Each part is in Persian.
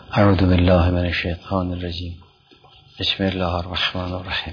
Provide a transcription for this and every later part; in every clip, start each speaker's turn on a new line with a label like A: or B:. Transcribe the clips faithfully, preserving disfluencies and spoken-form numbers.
A: اعوذ بالله من الشیطان الرجیم. بسم الله الرحمن الرحیم.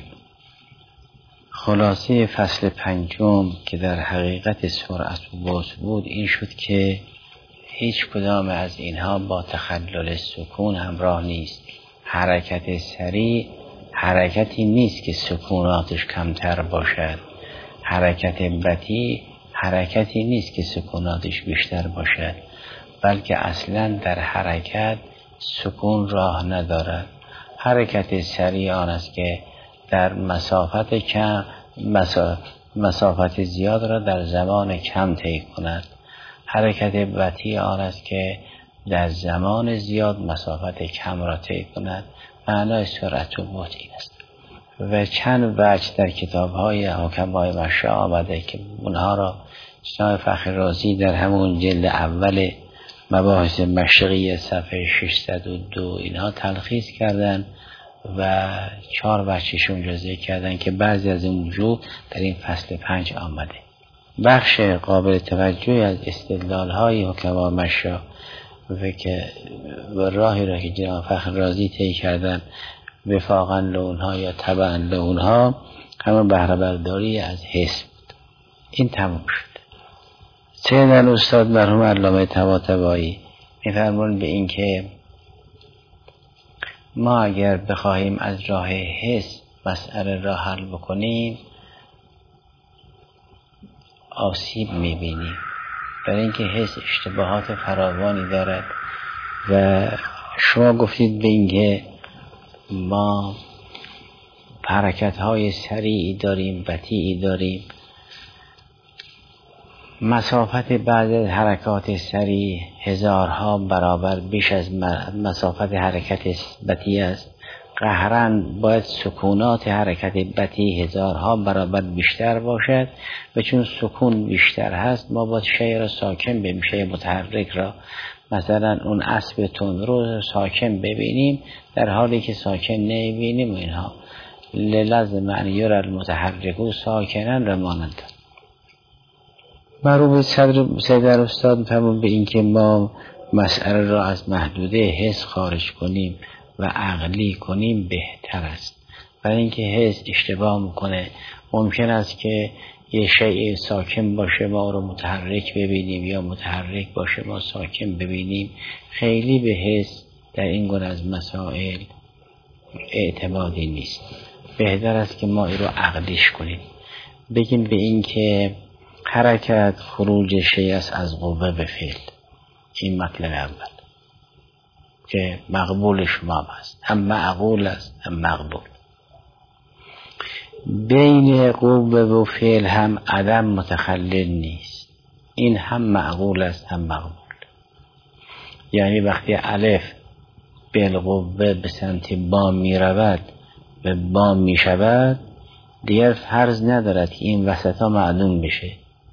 A: خلاصه فصل پنجم که در حقیقت سرعت و بطء بود این شد که هیچ کدام از اینها با تخلل سکون همراه نیست. حرکت سریع حرکتی نیست که سکوناتش کمتر باشد، حرکت بطیء حرکتی نیست که سکوناتش بیشتر باشد، بلکه اصلا در حرکت سکون راه ندارد. حرکت سریع آن است که در مسافت کم مسافت زیاد را در زمان کم طی کند. حرکت بطیء آن است که در زمان زیاد مسافت کم را طی کند. معنای سرعت و بطء این است. و چند وجه در کتاب‌های حکمای مشا آمده که اونها را جناب فخر رازی در همون جلد اول مباحث مشرقی صفحه ششصد و دو اینها تلخیص کردن و چهار وجهشون را ذکر کردن که بعضی از این وجوه در این فصل پنج آمده. بخش قابل توجهی از استدلال‌های حکما مشا و که و راهی را که جناب فخر رازی طی کردن وفاقاً لونها یا تبعاً لونها همه بهره برداری از حس بود. این تموم شد. سید الاستاد مرحوم علامه طباطبایی می‌فرمایند به این که ما اگر بخواهیم از راه حس مسئله را حل بکنیم آسیب می‌بینیم، برای اینکه حس اشتباهات فراوانی دارد و شما گفتید به این که ما حرکت‌های سریعی داریم، بطیئی داریم. مسافت بعض از حرکات سریع هزارها برابر بیش از مسافت حرکت بطیء است. قهراً باید سکونات حرکت بطیء هزارها برابر بیشتر باشد و چون سکون بیشتر هست ما باید شیء را ساکن ببینیم، شیء متحرک را، مثلا اون اسب تندرو ساکن ببینیم در حالی که ساکن نمیبینیم و اینها للازم ان یرى المتحرک ساکناً را مانند. مرحوم صدر سید استاد می‌فرمایند به این که ما مسئله را از محدوده حس خارج کنیم و عقلی کنیم بهتر است، برای اینکه حس اشتباه میکنه. ممکن است که یه شیء ساکن باشه ما رو متحرک ببینیم یا متحرک باشه ما ساکن ببینیم. خیلی به حس در این گونه از مسائل اعتمادی نیست. بهتر است که ما این رو عقلیش کنیم. بگیم به این که حرکت خروج شیء است از قوه به فعل. این مطلب اول که مقبول شما است، هم معقول است هم مقبول. بین قوه و فعل هم عدم متخلل نیست، این هم معقول است هم مقبول. یعنی وقتی الف بالقوه به سمت بام می رود به بام می شود دیگر فرض ندارد که این وسط ها معدوم بشه.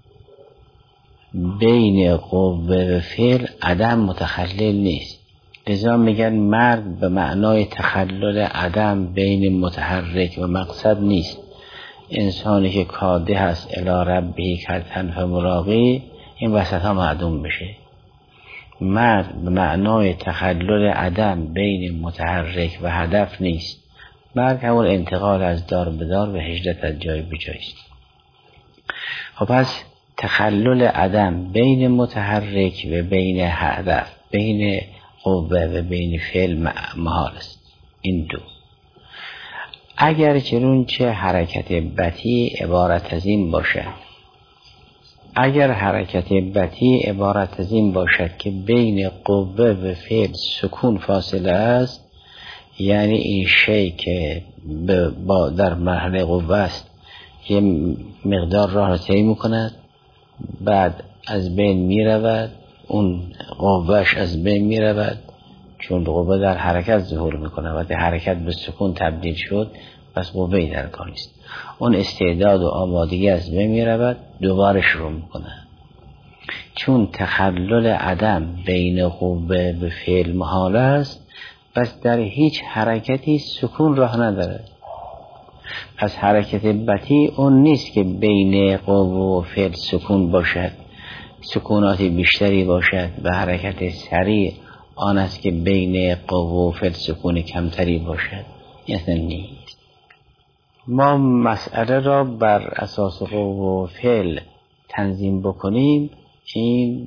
A: بین قوه و فعل عدم متخلل نیست، لذا میگن مرد به معنای تخلل عدم بین متحرک و مقصد نیست. انسانی که کاده هست الی ربه کدحن فملاقی این وسط ها معدوم بشه. مرد به معنای تخلل عدم بین متحرک و هدف نیست. مرد همون انتقال از دار به دار و هجرت از جای به جای است. خب پس تخلل عدم بین متحرک و بین هدف، بین قوه و بین فعل محال است. این دو. اگر چنانچه حرکت بطیء عبارت از این باشد اگر حرکت بطیء عبارت از این باشد که بین قوه و فعل سکون فاصله است، یعنی این شیء که با در مرحله قوه است یه مقدار راه را طی می‌کند بعد از بین می رود، اون قوهش از بین می رود چون قوه در حرکت ظهور میکنه. وقتی حرکت به سکون تبدیل شد پس قوه‌ای در کار نیست، اون استعداد و آمادگی از بین می رود دوباره شروع میکنه. چون تخلل عدم بین قوه به فعل محال است پس در هیچ حرکتی سکون راه نداره. پس حرکت بطیء اون نیست که بین قوه و فعل سکون باشد، سکونات بیشتری باشد و حرکت سریع آن است که بین قوه و فعل سکون کمتری باشد، این اصلا نیست. ما مسئله را بر اساس قوه و فعل تنظیم بکنیم، این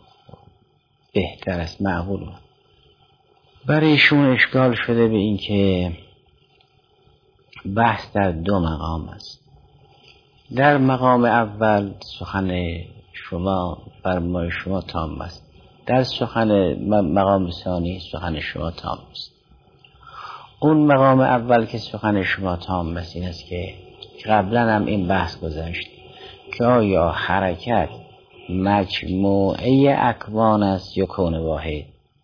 A: بهتر است، معقول. برای ایشون اشکال شده به این که بحث در دو مقام است. در مقام اول سخن شما فرمای شما تام است، در سخن مقام ثانی سخن شما تام است. اون مقام اول که سخن شما تام است این است که قبلا هم این بحث گذشت که آیا حرکت مجموعه اکوان است یا کون واحد.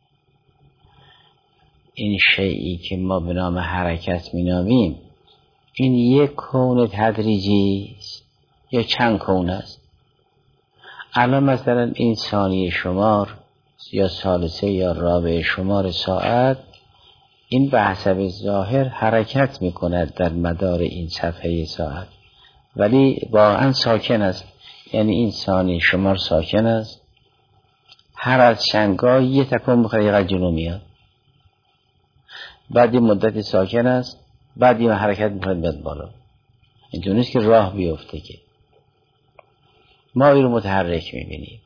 A: این شیئی که ما به نام حرکت مینامیم این یک کون تدریجی است یا چند کون است؟ الان مثلا این ثانیه شمار یا ثالثه یا رابع شمار ساعت، این به حسب ظاهر حرکت میکند در مدار این صفحه ساعت، ولی واقعا ساکن است. یعنی این ثانیه شمار ساکن است، هر از چندگاه یه تکون بخوره یه جلو میاد، بعد این مدت ساکن است، بعد این حرکت میکنه بیاد بالا. اینطور نیست که راه بیفته، که ما این رو متحرک میبینیم.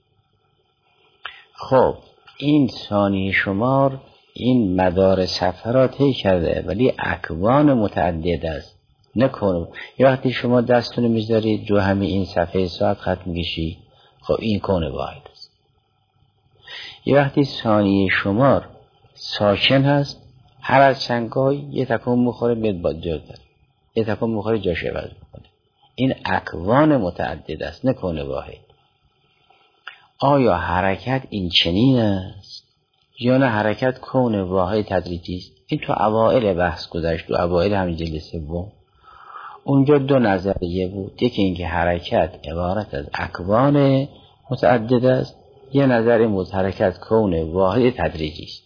A: خب این ثانیه شمار این مدار صفحه را طی کرده، ولی اکوان متعدد است، نه کون. یه وقتی شما دستتون میذارید رو همین این صفحه ساعت خط میکشی، خب این کون واحد است. یه وقتی ثانیه شمار ساکن هست، هر از چندگاه یه تکون میخوره بیاد با جا داره، یه تکون میخوره جاش عوض میکنه. این اکوان متعدد است، نه کون واحد. آیا حرکت این چنین است یا نه حرکت کون واحد تدریجی است؟ این تو اوائل بحث گذشت، تو اوائل همین جلد سوم اونجا دو نظریه بود. یکی اینکه حرکت عبارت از اکوان متعدد است، یه نظر این بود حرکت کون واحد تدریجی است.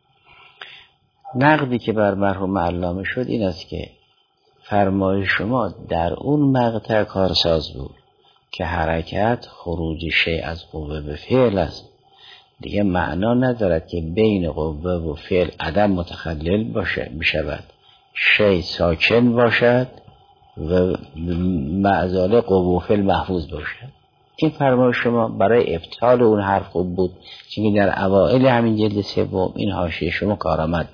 A: نقدی که بر مرحوم علامه شد این است که فرمای شما در اون مقطع کارساز بود که حرکت خروج شیء از قوه به فعل است، دیگه معنا ندارد که بین قوه و فعل عدم متخلل باشه بشود، شیء ساکن باشد و معزال قوه و فعل محفوظ باشد. این فرمای شما برای ابطال اون حرف خوب بود، چون در اوائل همین جلد سوم این حاشیه شما کارآمد،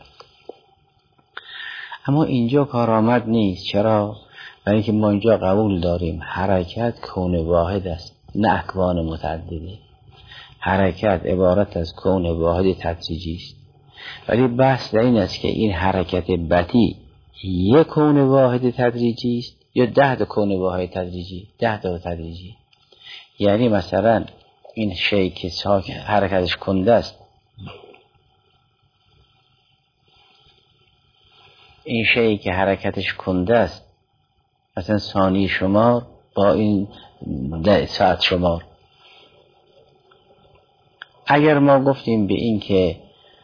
A: اما اینجا کارآمد نیست. چرا؟ برای اینکه ما اینجا قبول داریم حرکت کون واحد است، نه اکوان متعدده. حرکت عبارت از کون واحد تدریجی است، ولی بحث در این است که این حرکت بطیء یک کون واحد تدریجی است یا ده تا کون واحد تدریجی، ده تا تدریجی. یعنی مثلا این شیء که ساکن حرکتش کنده است، این شیء که حرکتش کنده است، مثلا ثانیه شمار با این ساعت شمار، اگر ما گفتیم به این که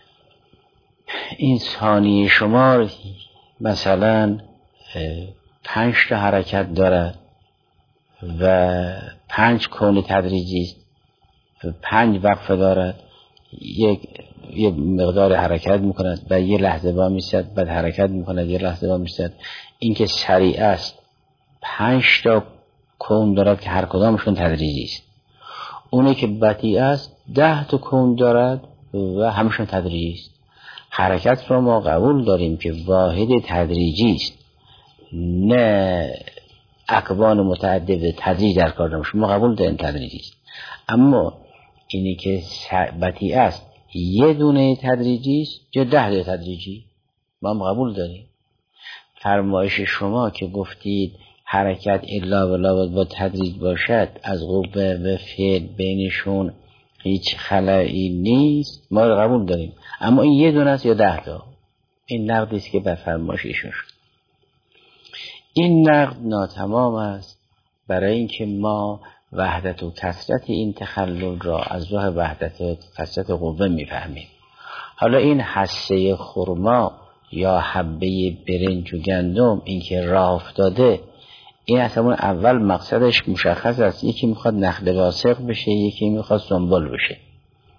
A: این ثانیه شمار مثلا پنج تا حرکت دارد و پنج کون تدریجی است، پنج وقفه دارد، یک یه مقدار حرکت میکند، بعد یه لحظه با میستد، بعد حرکت میکند، یه لحظه با میستد. این که سریع است پنج تا کون دارد که هر کدامشون تدریجی است. اونی که بطیء است ده تا کون دارد و همشون تدریجی است. حرکت رو ما قبول داریم که واحد تدریجی است، نه اکوان متعدد تدریج در کار داریم. ما قبول داریم تدریجی است، اما اینی که بطیء است یه دونه تدریجی است یا ده دونه تدریجی، ما هم قبول داریم. فرمایش شما که گفتید حرکت الا ولا با تدریج باشد، از قوه و فعل بینشون هیچ خلایی نیست، ما رو قبول داریم، اما این یه دونه است یا ده تا. این نقدی است که بر فرمایش ایشون شد. این نقد ناتمام است، برای اینکه ما وحدت و کثرت این تخلل را از راه وحدت و کثرت قوه میفهمیم. حالا این حصه خرما یا حبه برنج و گندم، این که راه افتاده، این اصلا اول مقصدش مشخص است، یکی میخواد نخل لاصق بشه، یکی میخواد سنبل بشه.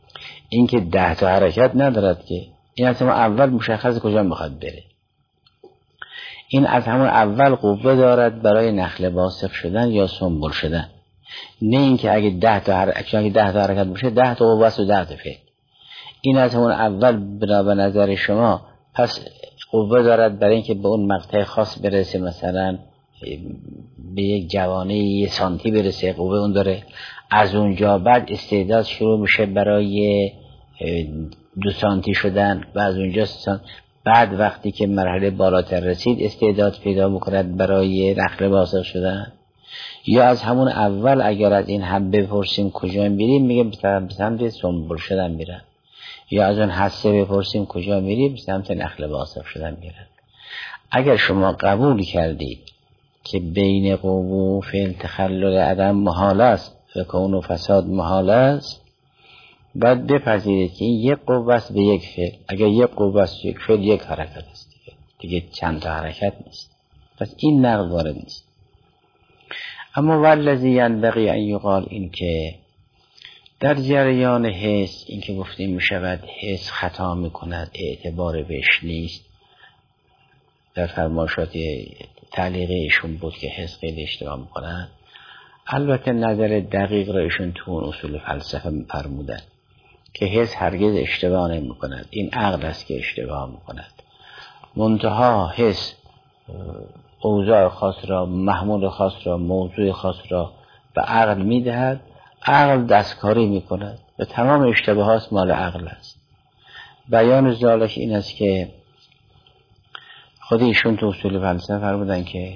A: این که ده تا حرکت ندارد که، این از همون اول مشخص کجا میخواد بره. این از همون اول قوه دارد برای نخل باسق شدن یا سنبل شدن، نه اینکه اگه ده تا حرکت اگه ده تا حرکت باشه ده تا قوه است و ده تا فعل. این از همون اول بنا به نظر شما پس قوه دارد برای اینکه به اون مقطع خاص برسه، مثلا به یک جوانه یه سانتی برسه، قوه اون داره. از اونجا بعد استعداد شروع میشه برای دو سانتی شدن و از اونجا سانتی. بعد وقتی که مرحله بالاتر رسید استعداد پیدا میکند برای نخل باسق شدن. یا از همون اول اگر از این هم بپرسیم کجا میریم میگه به سمت سنبل شدن میرن، یا از اون حسه بپرسیم کجا میریم به سمت نخل باسق شدن میرن. اگر شما قبول کردید که بین قوه و فعل تخلل عدم محال است و کون و فساد محال است، باید بپذیرید که این یک قوه است به یک فعل. اگر یک قوه است یک فعل یک حرکت است دیگه, دیگه چند تا حرکت نیست. پس این نقد وارد نیست. اما والذی ینبغی ان یقال، این که در جریان حس، این که گفتیم می شود حس خطا می کند، اعتبار بهش نیست. در فرمایشات تعلیقه ایشون بود که حس خیلی اشتباه می کند. البته نظر دقیق را ایشون تو اون اصول فلسفه می فرمودن که حس هرگز اشتباه نمی کند، این عقل است که اشتباه می کند. منتها حس اوضاع خاص را، محمول خاص را، موضوع خاص را به عقل می دهد، عقل دستکاری می کند و تمام اشتباهات مال عقل است. بیان ذالک این است که خود ایشون تو اصول فلسفه فرمودن که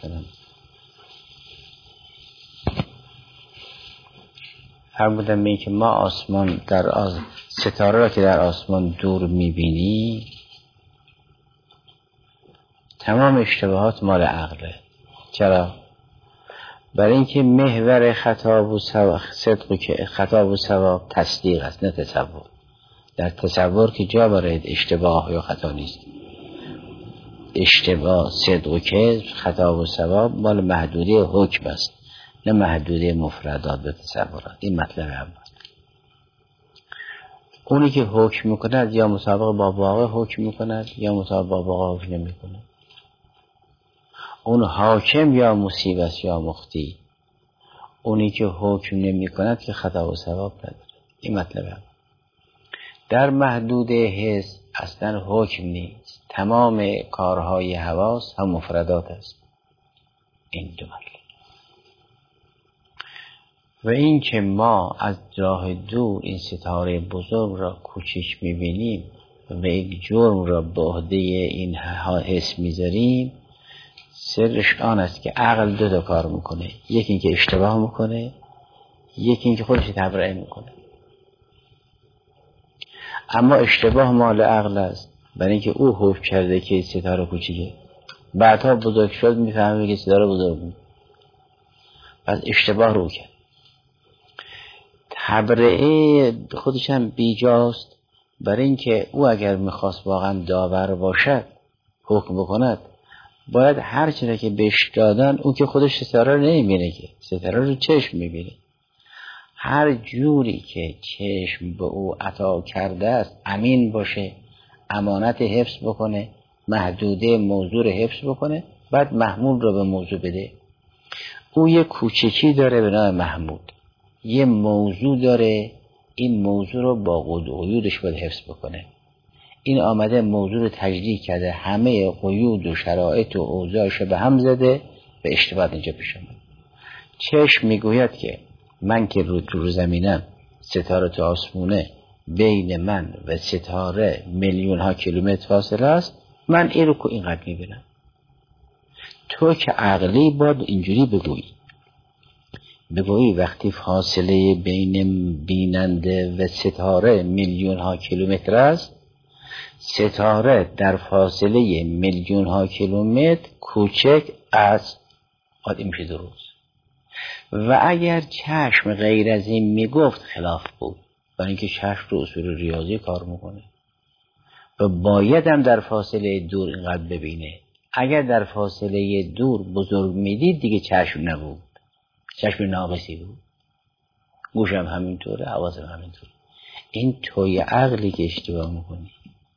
A: فرمودن به این که ما آسمان در آز... ستاره را که در آسمان دور می بینی تمام اشتباهات مال عقله. چرا؟ برای اینکه محور خطا و ثواب صدق که خطا و ثواب تصدیق است، نه تصور. در تصور که جا برای اشتباه یا خطا نیست. اشتباه، صدق و کذب، خطا و ثواب مال محدوده حکم است، نه محدوده مفردات و تصورات. این مطلب اول. اونی که حکم میکند یا مطابق با واقع حکم میکند یا مطابق با واقع حکم نمیکند. اون حاکم یا مصیب است یا مخطی. اونی که حکم نمی کند که خطا و ثواب نداره. این مطلب هم. در محدود حس اصلا حکم نیست، تمام کارهای حواس هم مفردات است. این دو مطلب. و این که ما از راه دور این ستاره بزرگ را کوچک می بینیم و یک جرم را به عهده این حس می ذاریم، سرش آن است که عقل دو تا کار میکنه، یکی این که اشتباه میکنه، یکی این که خودش تبرئه میکنه. اما اشتباه مال عقل است، برای اینکه او حکم کرده که ستاره کوچیکه، بعدها بزرگ شد میفهمه که ستاره بزرگ بود، پس اشتباه رو کرد. تبرئه خودش هم بیجاست، برای اینکه او اگر میخواست واقعا داور باشد حکم بکند باید هر چیزی که بهش دادن، اون که خودش ستاره رو نمیبینه که ستاره رو چشم میبینه، هر جوری که چشم به او عطا کرده است امین باشه، امانت حفظ بکنه، محدوده موضوع رو حفظ بکنه، بعد محمول رو به موضوع بده. او یه کوچکی داره به نام محمود، یه موضوع داره، این موضوع رو با قیودش باید حفظ بکنه. این آمده موضوع رو تجدید کرده، همه قیود و شرایط و اوضاعش به هم زده و اشتباه اینجا پیش اومد. چشم میگوید که من که رو تو زمینم، ستاره تو آسمونه، بین من و ستاره میلیون ها کیلومتر فاصله است، من این رو که اینقدر میبینم. تو که عقلی باید اینجوری بگویی بگویی وقتی فاصله بین بیننده و ستاره میلیون ها کیلومتر است، ستاره در فاصله میلیون ها کیلومتر کوچک است. آد این میشه درست. و اگر چشم غیر از این میگفت خلاف بود، برای اینکه چشم رو اصول ریاضی کار میکنه و باید هم در فاصله دور اینقدر ببینه. اگر در فاصله دور بزرگ میدید دیگه چشم نبود، چشم ناقصی بود. گوشم همینطوره، حواسم همینطوره. این توی عقلی که اشتباه میکنی.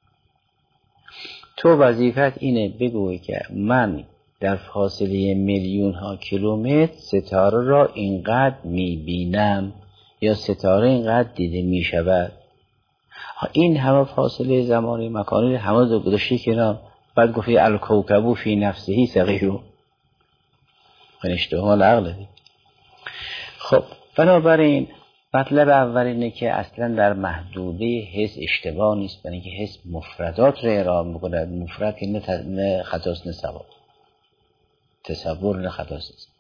A: تو وظیفت اینه بگوی که من در فاصله میلیون ها کیلومتر ستاره را اینقدر میبینم یا ستاره اینقدر دیده میشود. این همه فاصله زمانی مکانی همه دو گذاشتی کنار، بعد گفتی الکوکبو فی نفسهی صغیرو، من اشتغال عقله. خب بنابراین مطلب اول اینه که اصلا در محدوده حس اشتباه نیست، برای اینکه حس مفردات رو ارائه میکنه. مفرد که نه, نه خطاست نه ثواب، تصور نه خطاست،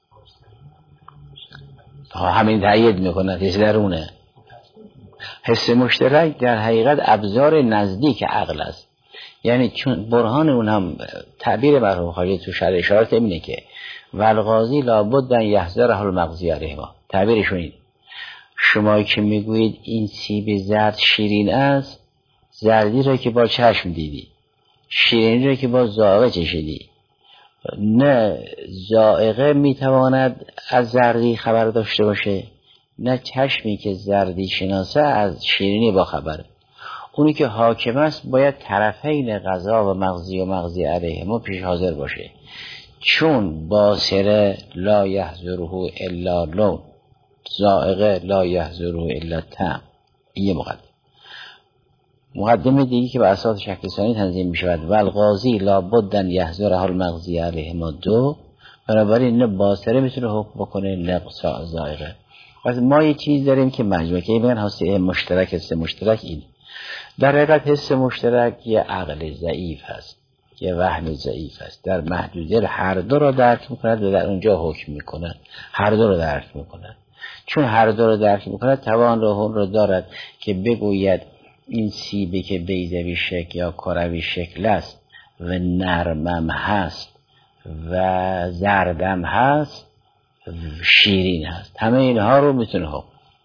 A: همین تأیید میکنه حس درونه. حس مشترک در حقیقت ابزار نزدیک عقل است. یعنی چون برهان اون هم تعبیر مرحوم خواجه تو شرح اشارات اینه که والغازی لابد ان یحضره المغزی علیهما. تعبیرشون اینه شما که میگویید این سیب زرد شیرین است، زردی را که با چشم دیدی، شیرینی را که با ذائقه چشیدی. نه ذائقه میتواند از زردی خبر داشته باشه، نه چشمی که زردی شناسه از شیرینی با خبره. اونی که حاکم است باید طرفین غذا و مغزی و مغزی علیه ما پیش حاضر باشه، چون باصره لا یحضره الا لون، ذائقه لا یحضره الا طعم. یه مقدم مقدمه دیگه که به اساس شکل ثانی تنظیم می شود والغازی لابد ان یحضره المغزی علیه ما دو. بنابراین نه باصره میتونه حکم بکنه نه ذائقه. پس ما یه چیز داریم که مجموعه که میگن حس مشترک. حس مشترک این در حقیقت حس مشترک یه عقل ضعیف هست، یه وهم ضعیف هست، در محدوده هر دو را درک میکند و در اونجا حکم میکند. هر دو را درک میکند، چون هر دو را درک میکند توان رو رو دارد که بگوید این سیبی که بیضوی شکل یا کروی شکل است و نرمم هست و زردم هست شیرین هست، همه اینها رو میتونه حکم.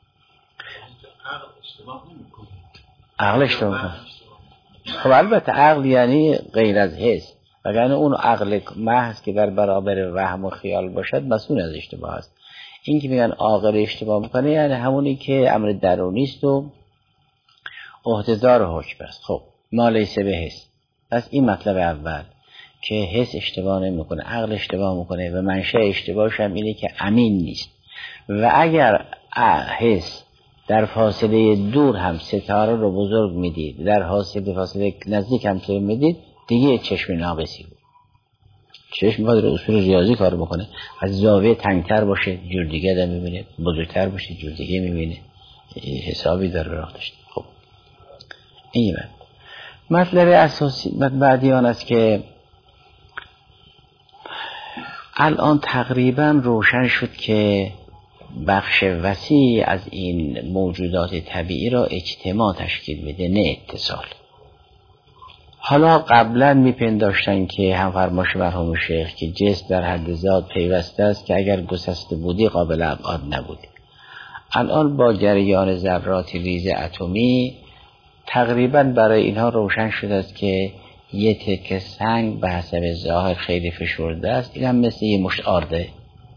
A: عقل اشتباه کنه. خب البته عقل یعنی غیر از حس، وگرنه اون عقل محض که در برابر وهم و خیال باشد مسئول از اشتباه است. این که میگن عاقل اشتباه میکنه یعنی همونی که امر درونی است و عهده‌دار حکم است. خب ما لیس به حس. پس این مطلب اول که حس اشتباه نمیکنه، عقل اشتباه میکنه و منشأ اشتباهش هم اینه که امین نیست. و اگر حس در فاصله دور هم ستاره رو بزرگ میدید، در فاصله فاصله نزدیک هم تو میدید، دیگه چشم ناقصی بود. چشم باید اصول ریاضی کار بکنه، از زاویه تنگتر باشه جور دیگه دم میبینه، بزرگتر باشه جور دیگه میبینه، حسابی داره راه داشته. خب این مطلب اساسی بعدی آن است که الان تقریبا روشن شد که بخش وسیع از این موجودات طبیعی را اجتماع تشکیل بده نه اتصال. حالا قبلا میپنداشتن که هم فرماش مرحوم شیخ که جسم در حد ذات پیوسته است که اگر گسسته بودی قابل ابعاد نبودی. الان با جریان ذرات ریز اتمی تقریبا برای اینها روشن شده است که یه تکه سنگ به حسب ظاهر خیلی فشرده است، این هم مثل یه مشت آرده،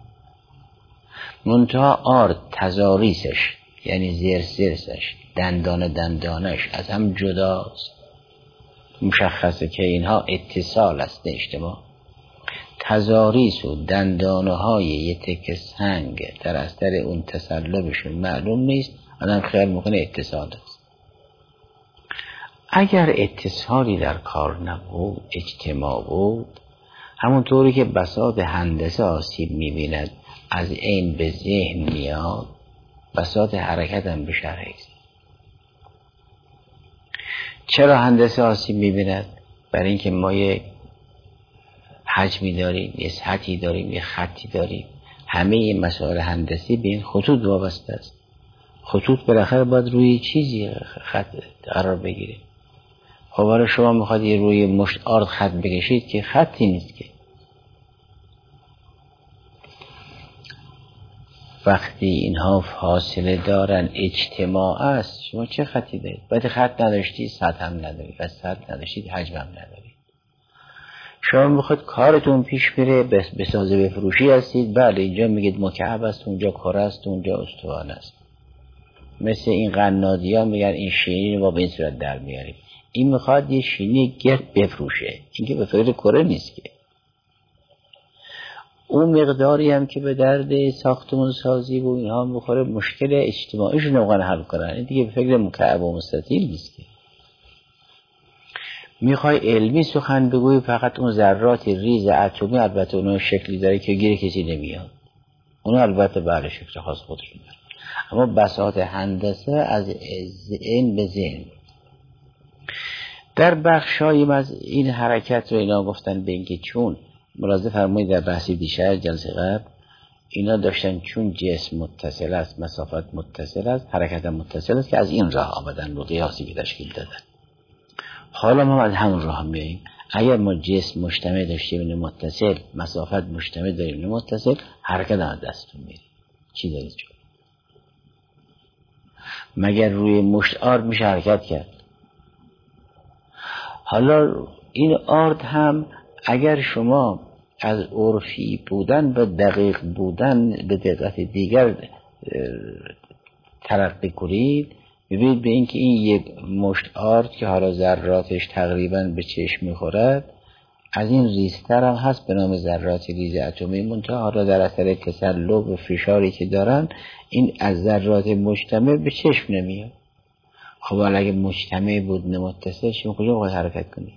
A: منتها آرد تضاریسش یعنی زیر زیرسش دندان دندانش از هم جداست. مشخصه که اینها اتصال است نه اجتماع. تضاریس و دندانه های یه تکه سنگ در اثر اون تسلبشون معلوم نیست، آدم خیال میکنه اتصال است. اگر اتصالی در کار نبود، اجتماع بود، همونطوری که بساط هندسه آسیب میبیند از این به ذهن میاد، بساط حرکت هم به شرح. چرا هندسه آسیب میبیند؟ برای اینکه ما یک حجمی داریم، یه سطحی داریم، یه خطی داریم، همه این مسائل هندسی به این خطوط وابسته است. خطوط بالاخره باید روی چیزی خط قرار بگیره. خب برای شما میخواد یه روی مشت آرد خط بکشید که خطی نیست که. وقتی اینها فاصله دارن اجتماع است، شما چه خطی دارید؟ باید خط نداشتید سطح هم ندارید، و سطح نداشتید حجم هم ندارید. شما میخواد کارتون پیش بره، بسازه بفروشی هستید، بله اینجا میگید مکعب است، اونجا کره است، اونجا استوانه است. مثل این قنادی ها میگن این شیرینی رو با به این صورت در میاریم. این میخواد یه شیرینی گرد بفروشه، این که به فکر کره نیست که. اون مقداری هم که به درد ساختمون سازی و اینها میخوره مشکل اجتماعیشون رو نمیخوان حل کنن، این دیگه به فکر مکعب و مستطیل نیست که. میخوای علمی سخن بگوی، فقط اون ذرات ریز اتمی البته اونو شکلی داره که گیر کسی نمیاد، اونو البته بله شکل خاص خودشون داره، اما بساط هندسه از ذهن به ذهن. در بخشاییم از این حرکت رو اینا گفتن به اینکه چون ملاحظه فرمایید در بحثی دیشب جلسه قبل اینا داشتن چون جسم متصل است، مسافت متصل است، حرکت متصل است که از این راه آمدن رو قیاسی که تشکیل دادن. حالا ما از همون راه میاییم. اگر ما جسم مجتمع داشتیم این متصل، مسافت مجتمع داریم این متصل، حرکت هم دستون میره. چی دارید چون؟ مگر روی مشت آرد میشه حرکت کرد؟ حالا این آرد هم اگر شما از عرفی بودن و دقیق بودن به دقت دیگر ترقی کنید، ببینید به اینکه این یک مشت آرد که حالا ذراتش تقریبا به چشم میخورد، از این ریزتر هم هست به نام ذرات ریز اتمی، منتها حالا در اثر تسلب و فشاری که دارن این از ذرات مجتمع به چشم نمیاد. خب حالا اگه مجتمع بود نمتصل، شما کجا باید حرکت کنید؟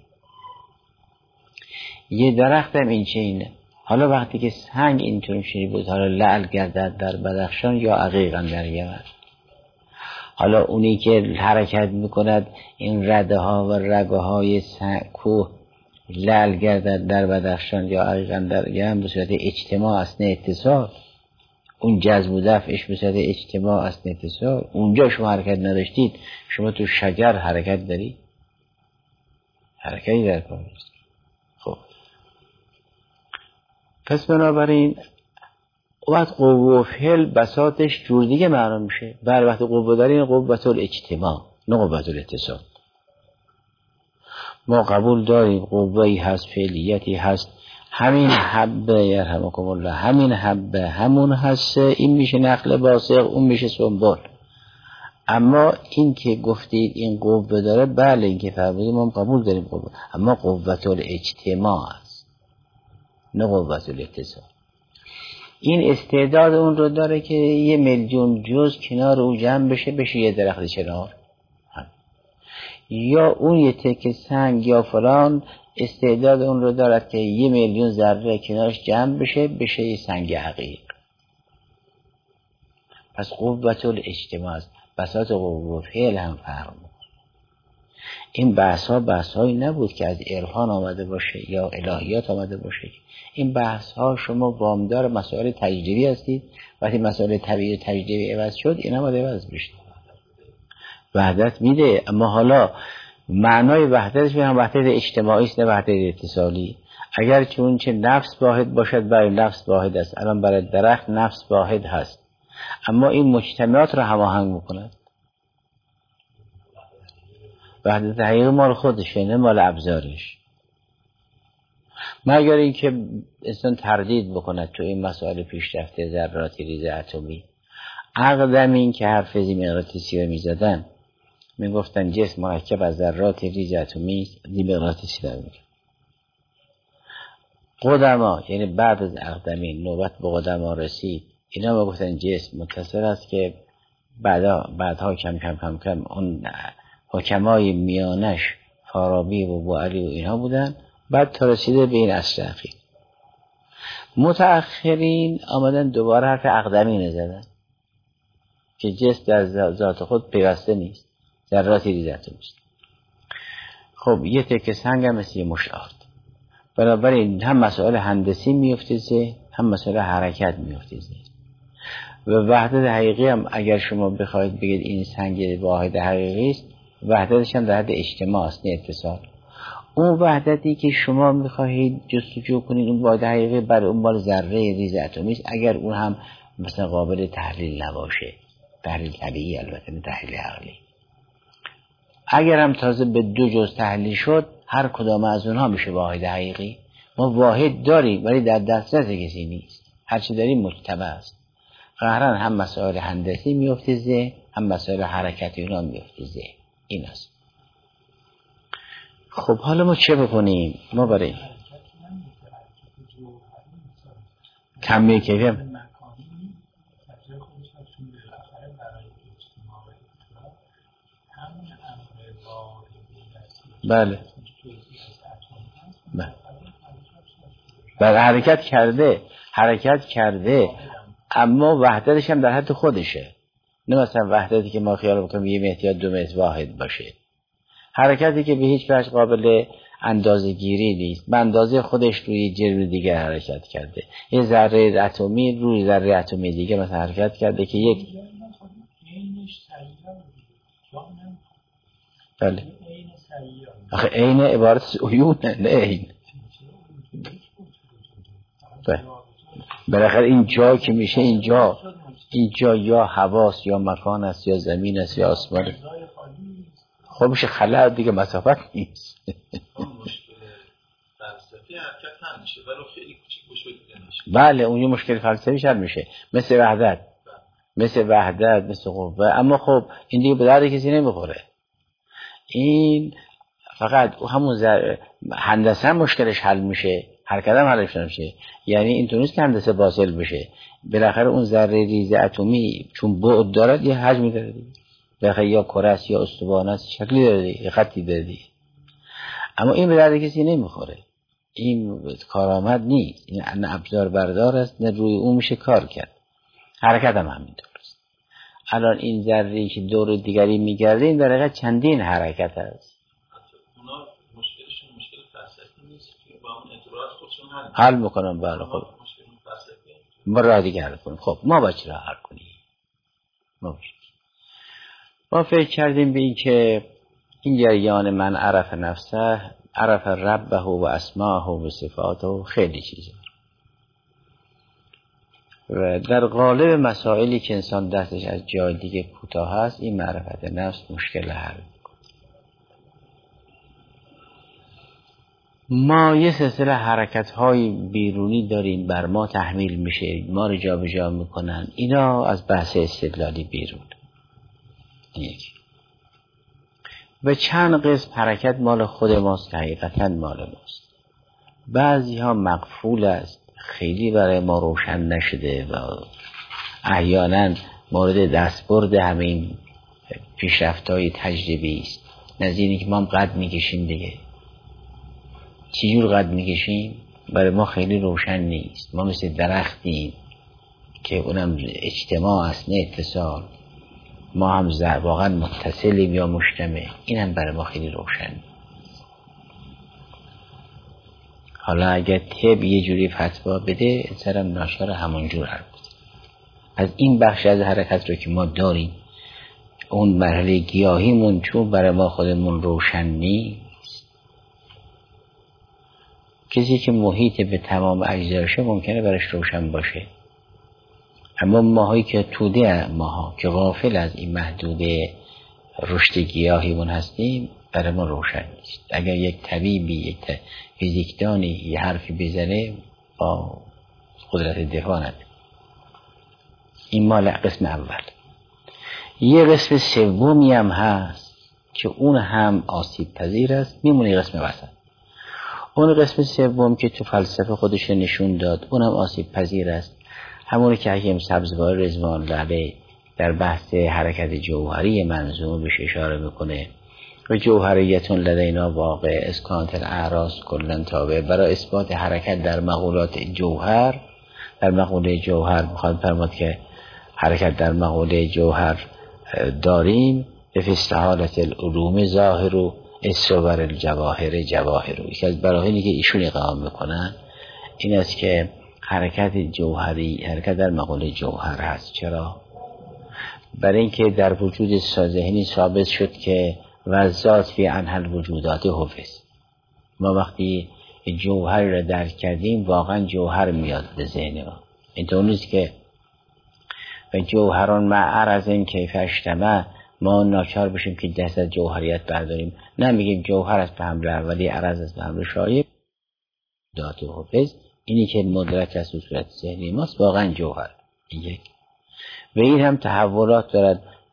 A: یه درخت هم این چه اینه. حالا وقتی که سنگ اینطور شدی بود، حالا لعل گردد در بدخشان یا عقیقا در یمن، حالا اونی که حرکت میکند این رده ها و رگه های کوه لعل گردد در بدخشان یا عقیقا در یمن به صورت اجتماع است نه اتصال. اون جذب و دفعش به صورت اجتماع است نه اتصال. اونجا شما حرکت نداشتید، شما تو شجر حرکت داری؟ حرکتی در کار نیست. خب پس بنابراین وقت قوه و فعل بساطش جور دیگه معلوم میشه. بر وقت قوه دارین قوت الاجتماع نه قوت الاتصال. ما قبول داریم قوهی هست، فعلیتی هست، همین حبه یرحمکم الله، همین حبه همون هست، این میشه نخل باسق، اون میشه سنبل. اما این که گفتید این قوه داره، بله این که فرمودید ما قبول داریم قوه، اما قوت الاجتماع است نه قوت الاتصال. این استعداد اون رو داره که یه میلیون جز کنار او جمع بشه بشه یه درخت چنار، یا اون یه تکه سنگ یا فلان استعداد اون رو دارد که یه میلیون ذره کنارش جمع بشه بشه یه سنگ عقیق. پس قوت الاجتماع است. بساط قوه و فعل هم فرق می‌کنه. این بحث ها بحث هایی نبود که از عرفان آمده باشه یا الهیات آمده باشه. این بحث ها شما وامدار مسائل تجربی هستید. وقتی مسائل طبیعی و تجربی عوض شد این هم عوض بشه. وحدت میده، اما حالا معنای وحدتش هم وحدت اجتماعی است نه وحدت اتصالی. اگر چون چه نفس واحد باشد برای نفس واحد است، الان برای درخت نفس واحد هست، اما این مجتمعات رو هماهنگ میکند. وحدت حقیقی مال خودشه نه مال ابزارش. مگر اینکه انسان تردید بکند تو این مسائل پیشرفته ذراتی ریز اتمی. اقدم این که حرف دیمقراطیسی رو میزدن میگفتن جسم مرکب از ذرات ریز اتمی است، دیمقراطیسی رو میگن. قدما یعنی بعد از اقدمین نوبت به قدما رسید، اینا میگفتن جسم متصل است که بعدا بعدها کم کم کم کم اون حکمای میانش فارابی و ابو علی و اینها بودن، بعد تا رسیده به این اصل اخیر. متأخرین آمدن دوباره حرف اقدمین زدن که جسم در ذات خود پیوسته نیست، ذراتی ریز اتمی است. خب یه تکه سنگ هم مثل یه مشت آرد. بنابراین هم مسائل هندسی میفته ذهن، هم مسائل حرکت میفته ذهن. و وحدت حقیقی هم اگر شما بخواید بگید این سنگ واحد حقیقی است، وحدتش هم در حد اجتماع است نه اتصال. اون وحدتی که شما میخواهید جستجو کنید اون وحدت حقیقی بر اون بال ذره ریز اتمی است، اگر اون هم مثلا قابل تحلیل نباشه، تحلیل طبیعی البته نه تحلیل عقلی. اگر هم تازه به دو جز تحلیل شد، هر کدام از اونها میشه واحد حقیقی. ما واحد داریم ولی در دسترس کسی نیست، هرچی داریم مجتمع است. قهرن هم مسائل هندسی میفته ذهن، هم مسائل حرکتی اونا میفته ذهن. این است. خب حالا ما چه بکنیم؟ ما برای کمی کیفی بله بله بله حرکت کرده حرکت کرده اما وحدتش هم در حد خودشه، نه مثلا وحدتی که ما خیال میکنیم یه متر یا دو متر واحد باشه. حرکتی که به هیچ وجه قابل اندازه گیری نیست، به اندازه خودش روی جرم دیگه حرکت کرده. یه ذره اتمی روی ذره اتمی دیگه مثلا حرکت کرده که یک بله آخه عین عبارت از عیونه، نه عین. بالاخره این جا که میشه اینجا اینجا یا هواست یا مکان است یا زمین است یا آسمان. خب میشه خلا دیگه، مسافت نیست. بله اون یه مشکل فلسفی شد میشه، مثل وحدت مثل وحدت مثل قوه. اما خب این دیگه به درد کسی نمیخوره. این فقط همون زر... هندسه مشکلش حل میشه، حرکت هم حلش نمیشه. یعنی این نیست که هندسه باطل بشه، بالاخره اون ذره ریز اتمی چون بعد دارد یه حجمی داره دیگه، بالاخره یا کره است یا استوانه است، شکلی داره دیگه، یه خطی داره دیگه. اما این به درد کسی نمیخوره، این کارآمد نیست، این نه ابزار بردار است نه روی اون میشه کار کرد. حرکت هم همینطور است. الان این ذره‌ای که دور دیگری میگرده این در حقیقت چندین حرکت است.
B: اونا مشکلشون مشکل فلسفی نیست که با اون اعتراض خودشون
A: حل میکنم. بله خب ما را دیگه حل کنیم. خب ما با چی را حل کنیم؟ ما باشیم. ما فکر کردیم به این که این جریان من عرف نفسه عرف ربه و اسماه و صفاته خیلی چیزه و در قالب مسائلی که انسان دستش از جای دیگه کوتاه هست این معرفت نفس مشکل حل میکنه. ما یه سلسله حرکت های بیرونی داریم بر ما تحمیل میشه، ما رو جا به جا میکنن. اینا از بحث استدلالی بیرون. یک و چند قسم حرکت مال خود ماست، حقیقتا مال ماست. بعضی ها مغفول است، خیلی برای ما روشن نشده و احیانا مورد دستبرد همین پیشرفت‌های تجربی است. نظیر اینکه ما هم قد میکشیم دیگه. چجور قد میکشیم؟ برای ما خیلی روشن نیست. ما مثل درختیم که اونم اجتماع است نه اتصال. ما هم واقعا متصلیم یا مجتمع. این هم برای ما خیلی روشن. حالا اگر طب یه جوری فتوا بده سرم ناشار همونجور حرف بده. از این بخش از حرکت رو که ما داریم اون مرحله گیاهیمون چون برای ما خودمون روشن نیست. کسی که محیط به تمام اجزاشه ممکنه برش روشن باشه، اما ماهایی که توده ماها که غافل از این محدوده رشد گیاهیمون هستیم برای ما روشن نیست. اگر یک طبیبی یک فیزیکدانی یه حرفی بزنه با قدرت دفاع نداره. این مال قسم اول. یه قسم سومی هم هست که اون هم آسیب پذیر است، میمونه قسم وسط. اون قسم سوم که تو فلسفه خودش نشون داد اونم آسیب پذیر است، همونی که حکیم سبزوار رضوان الله علیه در بحث حرکت جوهری منظومه بهش اشاره میکنه و جوهریتون لدینا واقع اسکانت الاعراض کلن تابع. برای اثبات حرکت در مقولات جوهر، در مقوله جوهر میخواد فرماد که حرکت در مقوله جوهر داریم به فستحالت العلوم ظاهر و اصور الجواهر جواهر. یکی از براهینی که ایشون اقام میکنن این است که حرکت جوهری حرکت در مقوله جوهر هست. چرا؟ برای اینکه در وجود ذهنی ثابت شد که وذات فی انحل وجودات حفظ. ما وقتی جوهر را درک کردیم واقعا جوهر میاد به ذهن ما. اینطور نیست که و جوهران مع عرض کیف اجتمع ما ناچار بشیم که دست از جوهریت برداریم. نمیگیم جوهر است به حمل اولی، عرض است به حمل شایع. دات حفظ اینی که مدرک از صورت ذهنی ماست واقعا جوهر. یک و این هم تحولات دارد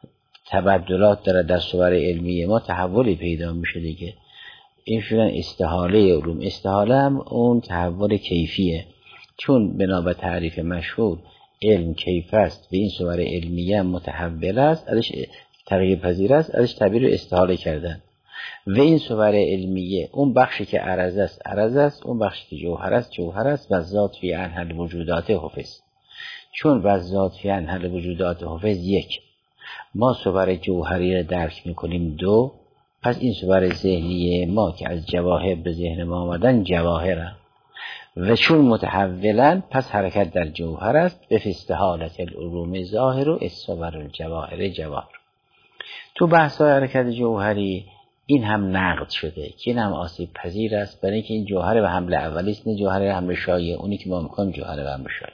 A: تبدلات داره در صور علمی ما، تحولی پیدا میشه دیگه. این شدن استحاله علوم. استحاله هم اون تحول کیفیه، چون بنا به تعریف مشهور علم کیف است و این صور علمیه متحول است، ازش تغییر پذیر است، ازش تعبیر استحاله کردن. و این صور علمیه اون بخشی که عرض است عرض است، اون بخشی که جوهر است جوهر است، و ذات فی انحل وجودات حفظ. چون و ذات فی انحل وجودات حفظ یک، ما صور جوهری را درک میکنیم دو، پس این صور ذهنی ما که از جواهر به ذهن ما آمدن جواهر و چون متحولن پس حرکت در جوهر است. به استحالت العلوم ظاهر و الصور الجواهر جواهر. تو بحث های حرکت جوهری این هم نقد شده که این هم آسیب پذیر است، برای اینکه این جوهر به حمله اولی است، نه جوهر حمله شایع. اونی که ما میکنیم جوهر به حمله شایع.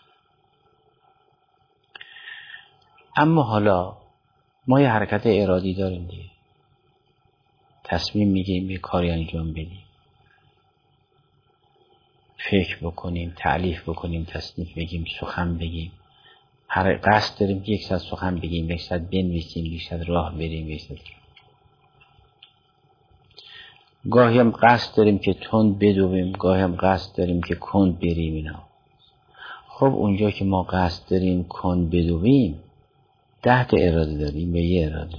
A: اما حالا ما یه حرکت ارادی داریم دیگه، تصمیم میگیم یه کاری انجام بدیم، فکر بکنیم، تألیف بکنیم، تصنیف بگیم، سخن بگیم. هر قصد داریم که یک ساعت سخن بگیم، یک ساعت بنویسیم، یک ساعت راه بریم، یک ساعت. گاهی هم قصد داریم که تند بدویم، گاهی هم قصد داریم که کند بریم. اینا خب اونجا که ما قصد داریم کند بدویم ده تا اراده داریم به یه اراده،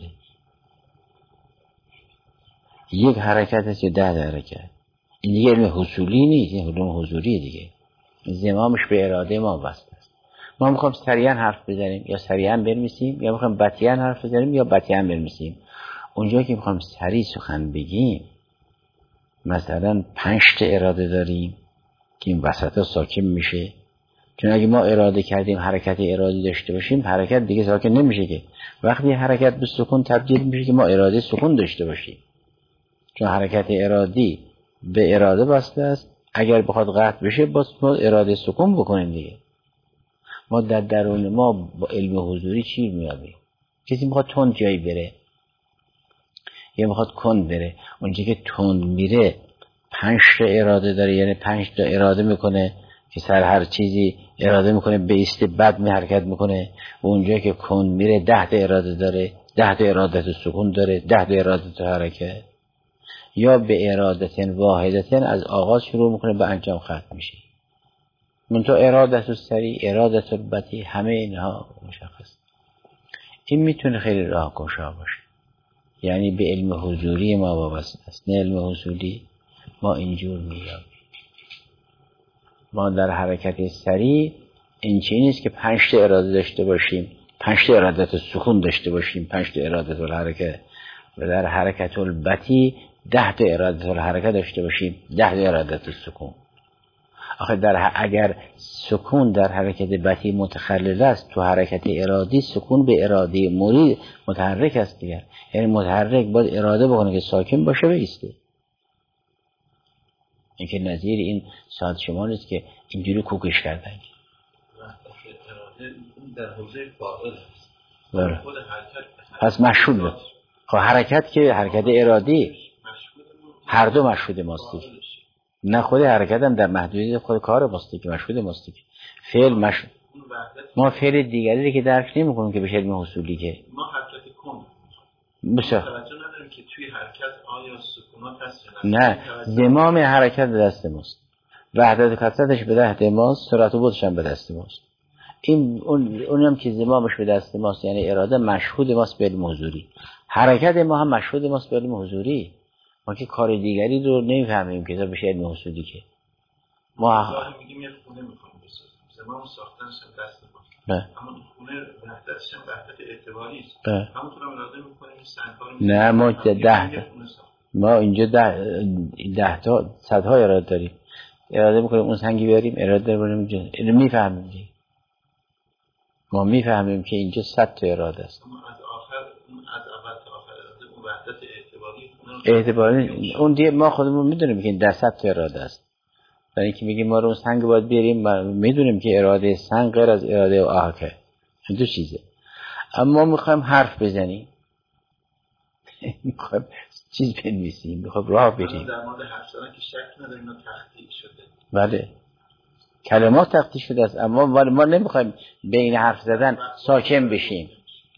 A: یک حرکت هست یا ده تا حرکت. این دیگه علم حصولی نیست، این علم حضوریه دیگه. زمامش به اراده ما بسته است. ما میخوایم سریعا حرف بزنیم یا سریعا بنویسیم، یا میخوایم بطیئا حرف بزنیم یا بطیئا بنویسیم. اونجا که میخوایم سریع سخن بگیم مثلا پنج تا اراده داریم که این وسطا ساکن میشه، چون اگه ما اراده کردیم حرکت ارادی داشته باشیم حرکت دیگه ساکن نمیشه که. وقتی حرکت به سکون تبدیل میشه که ما اراده سکون داشته باشیم، چون حرکت ارادی به اراده بسته است. اگر بخواد قطع بشه باز ما اراده سکون بکنیم دیگه. ما در درون ما با علم حضوری چی میابیم؟ کسی میخواد تند جایی بره یا میخواد کند بره، اونجا که تند میره پنج تا اراده داره، یعنی پنج تا اراده میکنه که سر هر چیزی اراده میکنه به ایست بد می حرکت میکنه. و اونجا که کند میره ده تا اراده داره، ده تا اراده سکون داره، ده تا اراده حرکت. یا به ارادتن واحدتن از آغاز شروع میکنه به انجام ختم میشه. منتها ارادت سریع، ارادت بطیء، همه اینها مشخص. این میتونه خیلی راهگشا باشه، یعنی به علم حضوری ما وابسته است، نه علم حضوری ما اینجور میابیم. ما در حرکت سریع این چیزی نیست که پنج تا اراده داشته باشیم، پنج تا ارادت سکون داشته باشیم، پنج تا ارادت الحرکت. و در حرکت البطیء ده تا ارادت الحرکت داشته باشیم، ده تا ارادت سکون. آخه در اگر سکون در حرکت بطیء متخلل است، تو حرکت ارادی سکون به اراده مرید متحرک است دیگر. یعنی متحرک باید اراده بکنه که ساکن باشه و ایسته. این که نظیر این ساعت شما نیست که اینجوری کوکش کردن.
B: اراده در حوزه فاعل است.
A: بله.
B: خود حرکت
A: پس مشهود بود. خب حرکت که حرکت ارادی هر دو مشهود ماستی. نه خود حرکت هم در محدودیت خود کار ماستی که مشهود ماستی. فعل مشهود. ما فعل دیگری که درک نمی‌کنیم که به علم حصولی که
B: ما حرکت کن
A: بسیار
B: توجه نداریم که توی حرکت آیا سکونات هست
A: یا نه. نه زمام حرکت به دست ماست، وحدت کثرتش به دست ماست، سرعت و بودش هم به دست ماست. این اون اونم که زمامش به دست ماست، یعنی اراده مشهود ماست به علم حضوری. حرکت ما هم مشهود ماست به علم حضوری. ما که کار دیگری رو نمیفهمیم که بشه علم حضوری که ما
B: میگیم یه خونه میخوایم بسازیم، زمان ساختنش هم دست ماست.
A: نه.
B: اما خونه وحدتش هم وحدت اعتباری است.
A: نه.
B: همونطور هم اراده میکنیم سنگ‌ها رو
A: نه ما ده ما اینجا ده ده تا صدها اراده داریم. اراده میکنیم اون سنگی بیاریم، اراده داریم اینجا. اینو میفهمیم دیگه. ما میفهمیم که اینجا صد تا اراده است.
B: اما از آخر از اول تا آخر اراده اون وحدت اعتباری
A: اعتباری اون دیگه ما خودمون میدونیم که ده صد تا اراده است. برای اینکه میگیم ما رو اون سنگ باید بیاریم، میدونیم که اراده سنگ غیر از اراده آهکه. این دو چیزه. اما میخوایم حرف بزنیم، میخوایم چیز بنویسیم، میخوایم راه بریم.
B: در مورد حرف زدن که شک نداریم اینا تخطیط شده.
A: بله کلمات تخطیط شده است، اما ما نمیخوایم بین حرف زدن ساکن بشیم.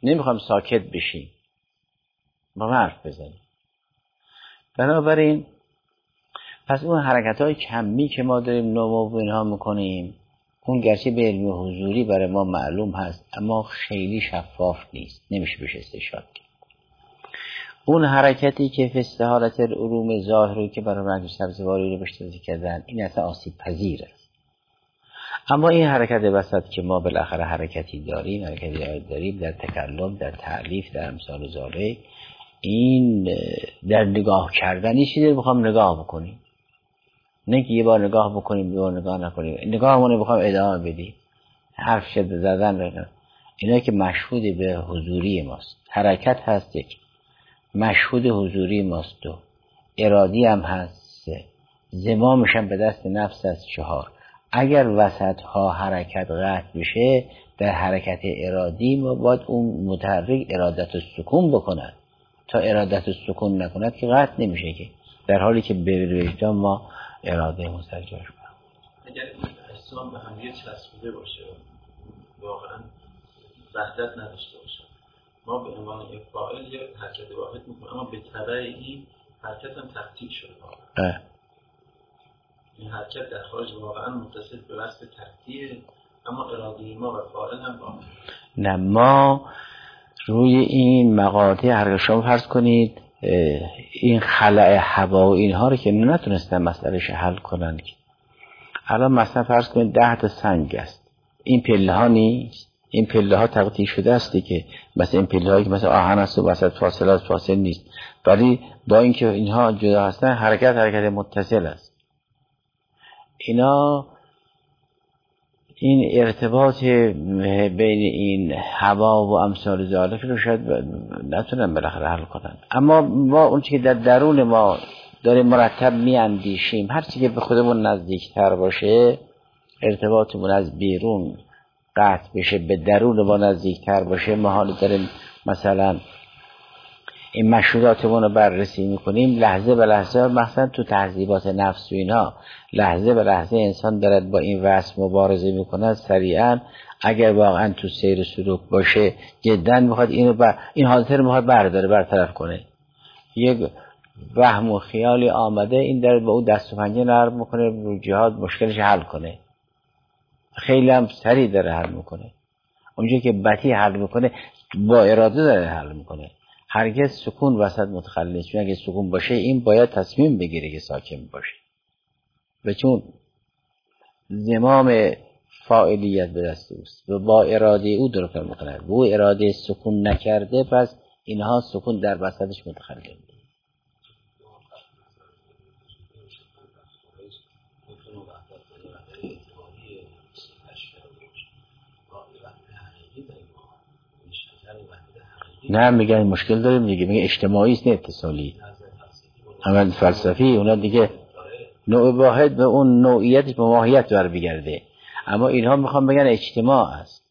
A: نمیخوایم ساکت بشیم، با حرف بزنیم. بنابراین پس اون حرکت های کمی که ما داریم نمو و اینها میکنیم، اون گرچه به علم حضوری برای ما معلوم هست اما خیلی شفاف نیست، نمیشه بهش استشهاد کرد. اون حرکتی که فی استحالة العلوم ظاهری که برای رنگ سبزواری رو بهش توضیح کردن، این اصلا آسیب پذیر است. اما این حرکت وسط که ما بالاخره حرکتی داریم، حرکتی داریم در تکلم، در تعلیف، در امثال ذالک، این در نگاه کردن یه چیزی رو بخوام نگاه بکنیم، نه که یه بار نگاه بکنیم یه بار نگاه نکنیم، نگاهمون رو بخوام ادامه بدیم، حرف شد زدن رو. اینا که مشهود به حضوری ماست، حرکت هست یک، مشهود حضوری ماست دو، ارادی هم هست سه، زمامش هم به دست نفس از چهار. اگر وسط ها حرکت قطع بشه، در حرکت ارادی ما باید اون متحرک ارادت سکون بکند، تا ارادت سکون نکند که قطع نمیشه، که در حالی که به وجدان ما اراده مسجل شد.
B: اگر این اجسام به هم یه چسبیده باشه، واقعا وحدت نداشته باشه، ما به عنوان یک فاعل یک حرکت واحد میکنیم، اما به تبع این حرکت هم تفکیک شده واقعا. این حرکت در خارج واقعا متصل به وصف تحتیه، اما اراده ما و فاعل هم واقعا
A: نه. ما روی این مقاطع هر شما فرض کنید این خلأ هوا و اینها رو که نتونستن مسئلهش حل کنن، که الان مثلا فرض کنید ده تا سنگ است، این پله ها نیست، این پله ها تقطیع شده است که مثلا این پله هایی که مثلا آهن است و وسط فاصله است، فاصله نیست، ولی با اینکه اینها جدا هستن حرکت حرکت متصل است. اینا این ارتباط بین این هوا و امثال ذالک رو شاید نتونن بالاخره حل کنن. اما ما اون چیزی که در درون ما داریم مرتب میاندیشیم، هر چیزی که به خودمون نزدیکتر باشه، ارتباطمون از بیرون قطع بشه به درون ما نزدیکتر باشه، ما حالا داریم مثلا این مشهوداتمون رو بررسی میکنیم، لحظه به لحظه، مثلا تو تهذیبات نفس و اینها، لحظه به لحظه انسان دارد با این وصف مبارزه میکند، سریعا اگر واقعا تو سیر سلوک باشه جدا میخواد اینو بر... این حالت رو میخواد برداره، برطرف کنه. یک وهم و خیالی آمده، این در با اون دست و پنجه نرم میکنه، رو جهاد مشکلش حل کنه، خیلی هم سریع داره حل میکنه. اونجا که بطی حل میکنه با اراده داره حل میکنه، هرگز سکون وسط متخلل نیست. چون اگه سکون باشه این باید تصمیم بگیره که ساکن باشه، و چون زمام فاعلیت به دست اوست و با اراده او در کار میکنه، و او اراده سکون نکرده، پس اینها سکون در وسطش متخلل میشه. نه میگن مشکل داریم دیگه، میگه اجتماعی است نه اتصالی، عمل فلسفی اونا دیگه نوع واحد به اون نوعیتش به ماهیت بر بگرده، اما اینها میخوان بگن اجتماع است.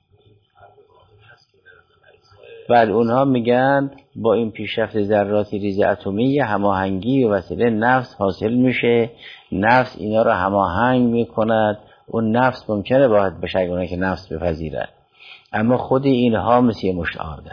A: بله اونها میگن با این پیشرفت ذرات ریز اتمی هماهنگی و وسیله نفس حاصل میشه، نفس اینا رو هماهنگ میکند، اون نفس ممکنه باید بشه اونه که نفس بپذیرد، اما خود اینها مثل مشت آردن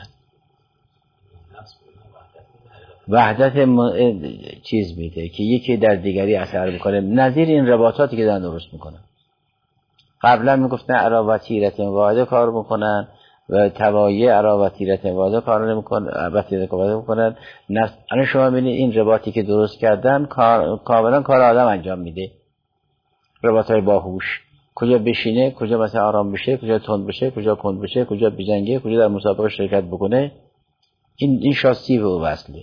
A: وحدت م... چیز میده که یکی در دیگری اثر بکنه، نظیر این رباطاتی که دارن درست میکنن. قبلا میگفتن عرا و تیرت واحده کار میکنن و توایی عرا و تیرت واحده کار نمیکنن، وحدت واحده میکنن نفس. الان شما ببینید این رباطی که درست کردن کار کاملا کار آدم انجام میده، رباطای باهوش، کجا بشینه، کجا مثلا آرام بشه، کجا تند بشه، کجا کند بشه، کجا بجنگه، کجا در مسابقه شرکت بکنه، این این شاسی به وصله.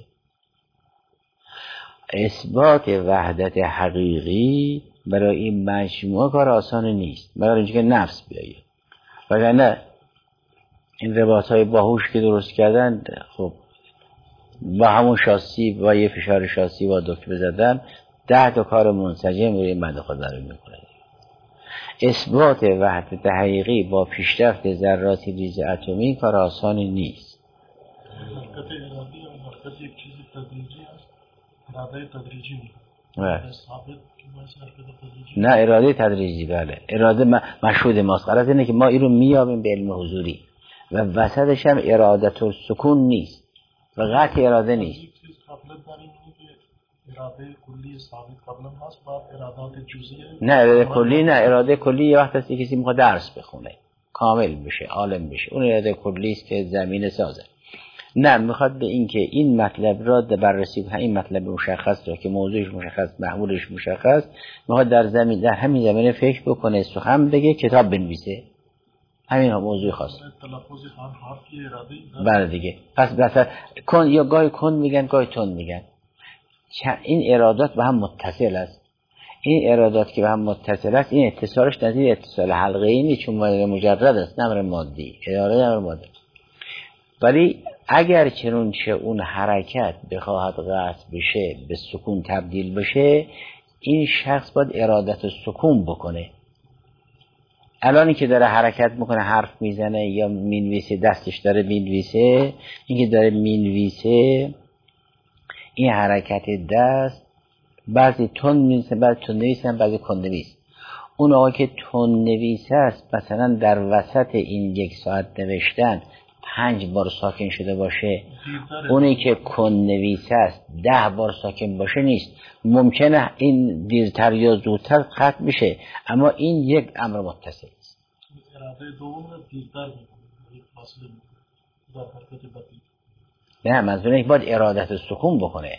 A: اثبات وحدت حقیقی برای این مجموعه کار آسان نیست، مگر اینکه که نفس بیایه، وگرنه این رباطهای باهوش که درست کردن، خب با همون شاسی با یه فشار شاسی با دکمه زدن ده تا کار منسجم روی مد خود رو میکنه. اثبات وحدت حقیقی با پیشرفت ذرات ریز اتمی کار آسانی نیست.
C: حرکت ارادی و حرکت یک چیز تدریجی هست، اراده تدریجی
A: نه اراده تدریجی. بله اراده مشهود ماست. غلط اینه که ما این رو میابیم به علم حضوری، و وسطش هم ارادت و سکون نیست و قطع اراده نیست.
C: یک چیز قبلا داریم که اراده کلی ثابت قبلا هست، بعد ارادات جزئیه.
A: نه اراده کلی نه، اراده کلی یه وقت هست کسی میخواد درس بخونه کامل بشه عالم بشه، اون اراده کلی است که زمینه سازه. نه، میخواد به این که این مطلب را بررسی کنه، این مطلب مشخص را که موضوعش مشخص محمولش مشخص، میخواد در زمین در همین زمینه فکر بکنه، سخن بگه، کتاب بنویسه، همین موضوع خاص.
C: تلفظ هم حرفی اراده.
A: بله دیگه. پس مثلا کن یا گاهی کن میگن گاهی تون میگن. این ارادات به هم متصل است. این ارادات که به هم متصل است، این اتصالش نظیر اتصال حلقه‌ای نیست، چون مجرد است، نه امر مادی. اراده امر مادی. ولی اگر چنانچه اون حرکت بخواهد قطع بشه، به سکون تبدیل بشه، این شخص باید ارادت و سکون بکنه. الانی که داره حرکت میکنه، حرف میزنه یا مینویسه، دستش داره مینویسه، این که داره مینویسه، این حرکت دست بعضی تون نویسه، بعضی تون نویسه، بعضی کن نویس. اون آقا که تون نویسه است، مثلا در وسط این یک ساعت نوشتن پنج بار ساکن شده باشه، اونی که کن نویسه است ده بار ساکن باشه نیست. ممکنه این دیرتر یا زودتر قطع بشه، اما این یک امر متصل است.
C: اراده دوم دیرتر میکنه، فاصله میکنه در حرکت بطی.
A: نه، منظور اینه که باید ارادت سکون بکنه.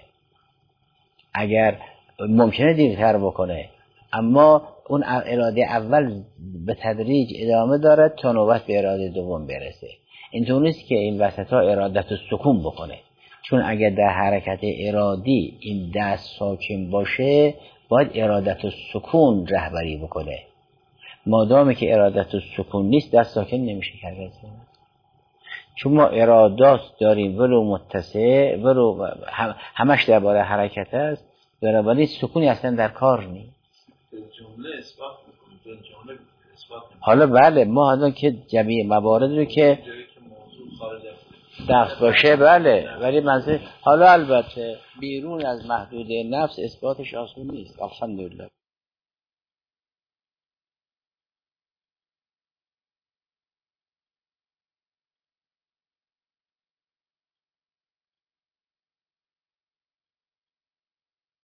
A: اگر ممکنه دیرتر بکنه، اما اون اراده اول به تدریج ادامه دارد تا نوبت به اراده دوم برسه. اینطور نیست که این وسط ها ارادت سکون بکنه، چون اگر در حرکت ارادی این دست ساکن باشه، باید ارادت سکون رهبری بکنه. مادامی که ارادت سکون نیست، دست ساکن نمیشه کرد. چون ما ارادات داریم ولو متصل ولو هم همش درباره حرکت است، بنابراین سکونی اصلا در کار نیست.
B: جمله اثبات میکنیم، جمله اثبات میکنیم.
A: حالا بله، ما حالا که جمعی موارد رو که دست باشه بله، ولی منظور حالا البته بیرون از محدوده نفس اثباتش آسون نیست. الحمدلله.